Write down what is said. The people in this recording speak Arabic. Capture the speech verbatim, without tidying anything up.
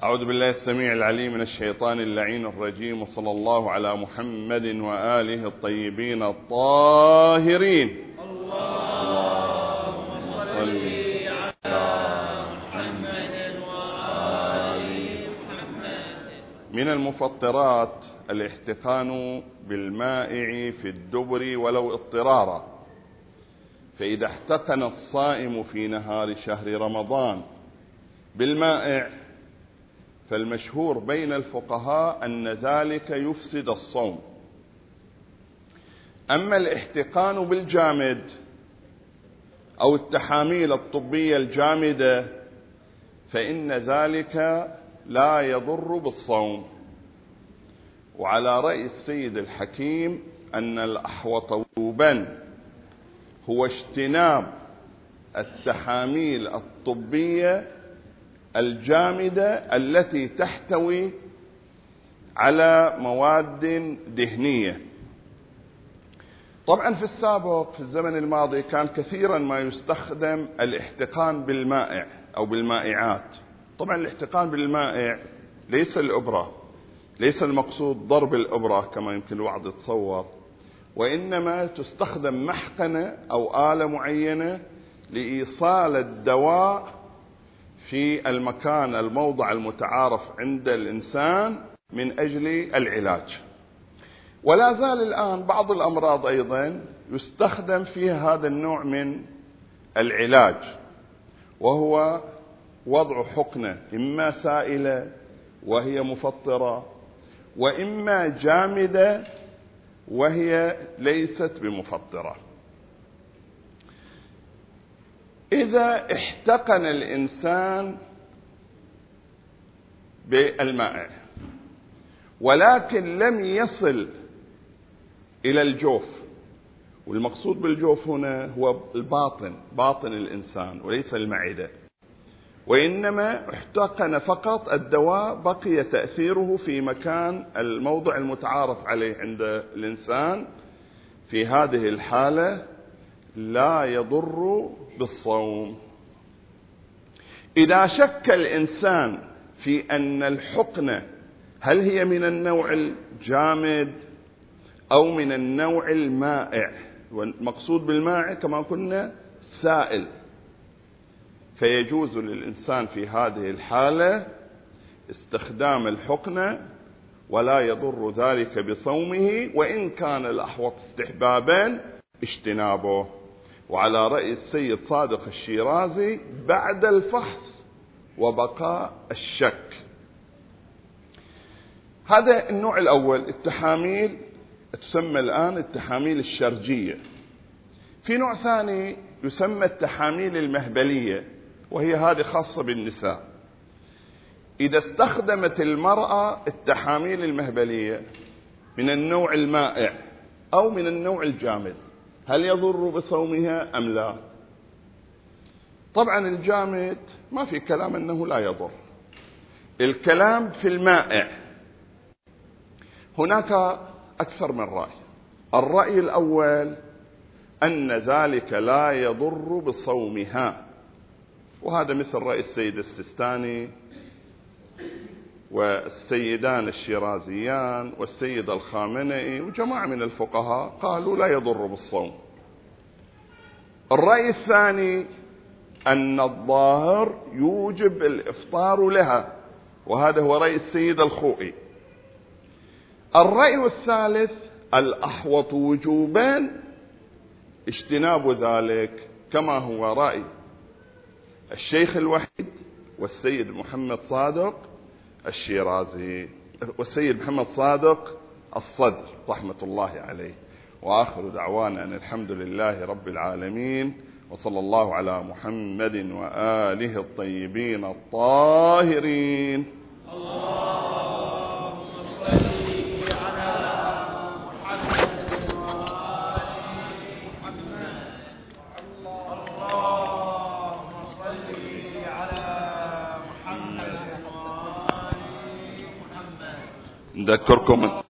أعوذ بالله السميع العليم من الشيطان اللعين الرجيم، وصلى الله على محمد وآله الطيبين الطاهرين. اللهم صل على محمد وآل محمد. من المفطرات الاحتقان بالمائع في الدبر ولو اضطرارا، فإذا احتقن الصائم في نهار شهر رمضان بالمائع فالمشهور بين الفقهاء أن ذلك يفسد الصوم. أما الاحتقان بالجامد أو التحاميل الطبية الجامدة فإن ذلك لا يضر بالصوم. وعلى رأي السيد الحكيم أن الأحوط وجوبا هو اجتناب التحاميل الطبية الجامدة التي تحتوي على مواد دهنية. طبعا في السابق في الزمن الماضي كان كثيرا ما يستخدم الاحتقان بالمائع أو بالمائعات. طبعا الاحتقان بالمائع ليس الإبرة، ليس المقصود ضرب الإبرة كما يمكن البعض يتصور، وإنما تستخدم محقنة أو آلة معينة لإيصال الدواء في المكان الموضع المتعارف عند الإنسان من أجل العلاج. ولا زال الآن بعض الأمراض أيضا يستخدم فيها هذا النوع من العلاج، وهو وضع حقنة إما سائلة وهي مفطرة، وإما جامدة وهي ليست بمفطرة. إذا احتقن الإنسان بالمائع ولكن لم يصل إلى الجوف، والمقصود بالجوف هنا هو الباطن، باطن الإنسان وليس المعدة، وإنما احتقن فقط الدواء، بقي تأثيره في مكان الموضع المتعارف عليه عند الإنسان، في هذه الحالة لا يضر بالصوم. إذا شك الإنسان في أن الحقنة هل هي من النوع الجامد أو من النوع المائع، والمقصود بالمائع كما قلنا سائل، فيجوز للإنسان في هذه الحالة استخدام الحقنة ولا يضر ذلك بصومه، وإن كان الأحوط استحبابا اجتنابه. وعلى رأي السيد صادق الشيرازي بعد الفحص وبقاء الشك. هذا النوع الأول، التحاميل تسمى الآن التحاميل الشرجية. في نوع ثاني يسمى التحاميل المهبلية، وهي هذه خاصة بالنساء. إذا استخدمت المرأة التحاميل المهبلية من النوع المائع أو من النوع الجامد هل يضر بصومها أم لا؟ طبعا الجامد ما في كلام أنه لا يضر، الكلام في المائع. هناك أكثر من رأي. الرأي الأول أن ذلك لا يضر بصومها، وهذا مثل رأي السيد السيستاني والسيدان الشيرازيان والسيد الخامنئي وجماعة من الفقهاء قالوا لا يضر بالصوم. الرأي الثاني أن الظاهر يوجب الإفطار لها، وهذا هو رأي السيد الخوئي. الرأي الثالث الأحوط وجوبا اجتناب ذلك، كما هو رأي الشيخ الوحيد والسيد محمد صادق الشيرازي والسيد محمد صادق الصدر رحمة الله عليه. وآخر دعوانا أن الحمد لله رب العالمين، وصلى الله على محمد وآله الطيبين الطاهرين. اللهم صل على محمد وآل محمد. اللهم صل على محمد وآل محمد. نذكركم